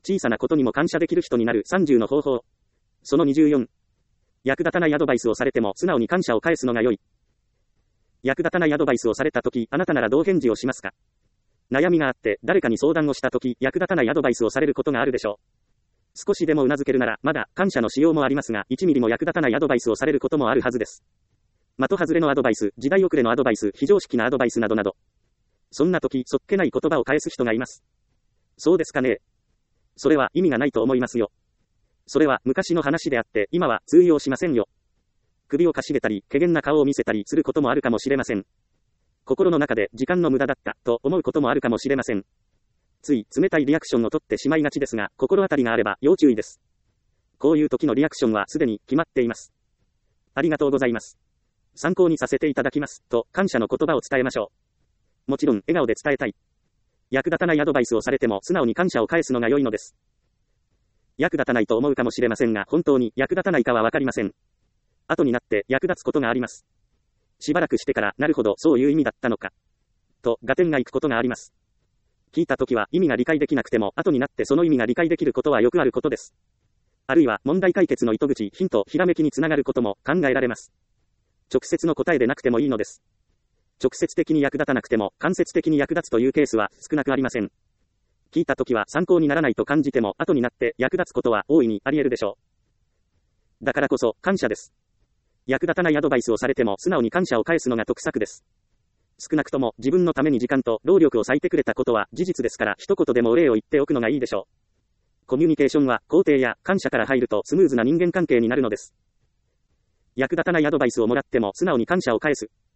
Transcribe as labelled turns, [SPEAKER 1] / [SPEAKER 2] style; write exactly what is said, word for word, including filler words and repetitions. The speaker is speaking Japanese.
[SPEAKER 1] 小さなことにも感謝できる人になるさんじゅうの方法。そのにじゅうよん。役立たないアドバイスをされても素直に感謝を返すのが良い。役立たないアドバイスをされたとき、あなたならどう返事をしますか？悩みがあって誰かに相談をしたとき、役立たないアドバイスをされることがあるでしょう。少しでも頷けるなら、まだ感謝のしようもありますが、いちミリも役立たないアドバイスをされることもあるはずです。的外れのアドバイス、時代遅れのアドバイス、非常識なアドバイスなどなど。そんな時、そっけない言葉を返す人がいます。そうですかね。それは意味がないと思いますよ。それは昔の話であって、今は通用しませんよ。首をかしげたり、怪げな顔を見せたりすることもあるかもしれません。心の中で時間の無駄だったと思うこともあるかもしれません。つい冷たいリアクションを取ってしまいがちですが、心当たりがあれば要注意です。こういう時のリアクションはすでに決まっています。ありがとうございます。参考にさせていただきます、と感謝の言葉を伝えましょう。もちろん笑顔で伝えたい。役立たないアドバイスをされても素直に感謝を返すのが良いのです。役立たないと思うかもしれませんが、本当に役立たないかはわかりません。後になって役立つことがあります。しばらくしてから、なるほど、そういう意味だったのか。と、合点がいくことがあります。聞いたときは意味が理解できなくても、後になってその意味が理解できることはよくあることです。あるいは、問題解決の糸口、ヒント、ひらめきにつながることも考えられます。直接の答えでなくてもいいのです。直接的に役立たなくても、間接的に役立つというケースは少なくありません。聞いたときは参考にならないと感じても、後になって役立つことは大いにあり得るでしょう。だからこそ、感謝です。役立たないアドバイスをされても素直に感謝を返すのが得策です。少なくとも自分のために時間と労力を割いてくれたことは事実ですから、一言でもお礼を言っておくのがいいでしょう。コミュニケーションは肯定や感謝から入るとスムーズな人間関係になるのです。役立たないアドバイスをもらっても素直に感謝を返す。